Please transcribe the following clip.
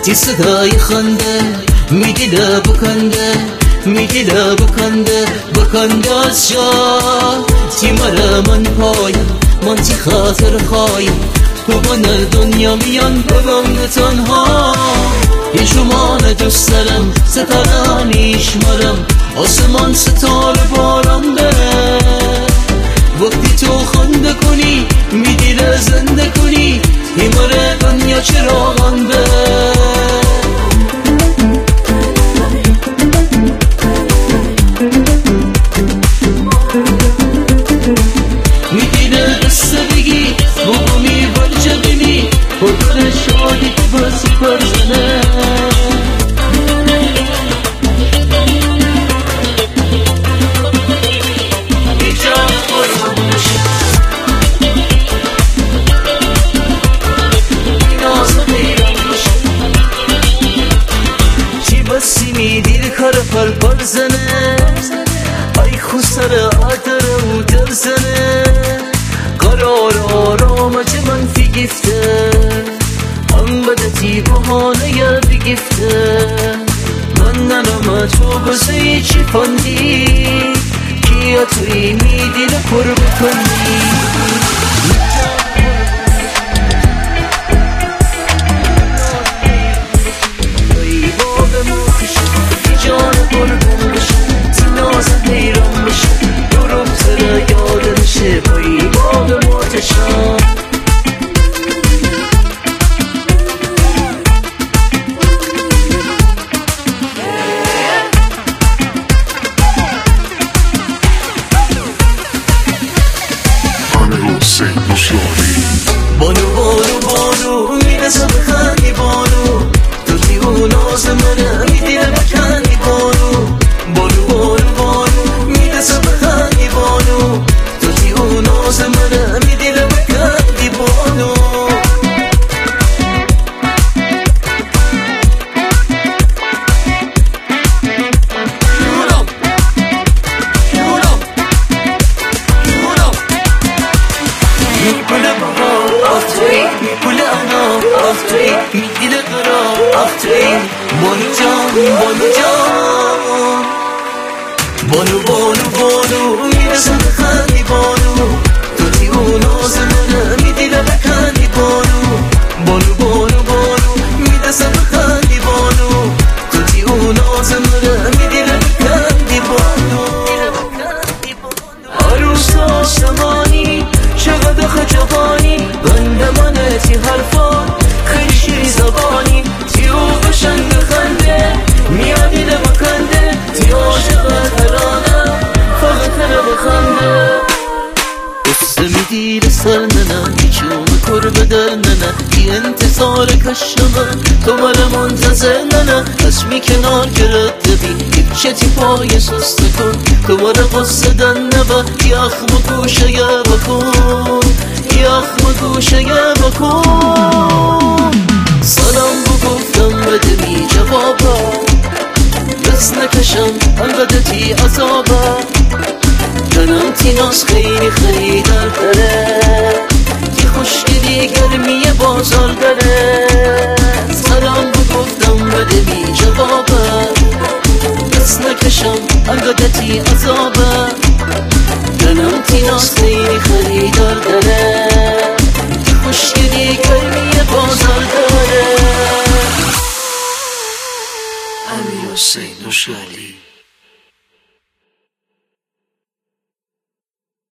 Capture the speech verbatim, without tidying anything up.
تی صدای خنده میدیده بکنده میدیده بکنده بکنده از جا تی مره من پایم من تی خاطر خوایم تو من دنیا میان بگم تنها یه شمان دوست دارم ستاره نیشمارم آسمان ستاره بارم بره وقتی تو خنده کنی میدیده زنده کنی ایماره دنیا چراغان بره میدیده قصه بگی بگمی برچه بینی خودر شادی که بسی پرزنه دیر کار پر پر زنه ای خسر آدر و در زنه قرار آرام چه منفی گفته هم بدتی بحانه یا بگفته من ننم تو بزی چی پندی کیا توی میدی لکر بکنی بانو بانو بانو میرسه بخندی بانو تو دیو ناز منه میدیره بکندی بانو بانو بانو بانو میرسه بخندی بانو تو دیو ناز منه میدیره بکندی بانو میپوله انا آفتوی میدیده قرار آفتوی بانو جان بانو جان بانو بانو بانو میرسه بخندی بانو تو دیو ناز منه میدیده بکندی بانو بانو بانو بانو میرسه بخندی بانو تو دیو ناز منه میدیده بکندی بانو عروس آسمانی چقدر خجبانی بنده منه تی حرفان خیلی شیری زبانی تی او بشنگ خنده میادی ده بکنده تی عاشق ترانه فقط تره بخنده قصه میدیره سر ننه هیچون کر بدر ننه تی انتظار کشمه تو مره منتظر ننه اسمی کنار گرده بی هیچه تی پای سسته کن تو مره قصه دن نبه یخم گوشه یه بکن یخم گوشه یه بکن سلام بگفتم بده بی جوابا دست نکشم انقدر تی عذابا جنم تی ناز خیلی خیلی در بره تی خوشگلی گرمی بازار بره سلام بگفتم بده بی جوابا دست نکشم انقدر تی عذابا جنم تی ناز خیلی خیلی در بره تی خوشگلی گرمی بازار بره امیر حسین نوشالی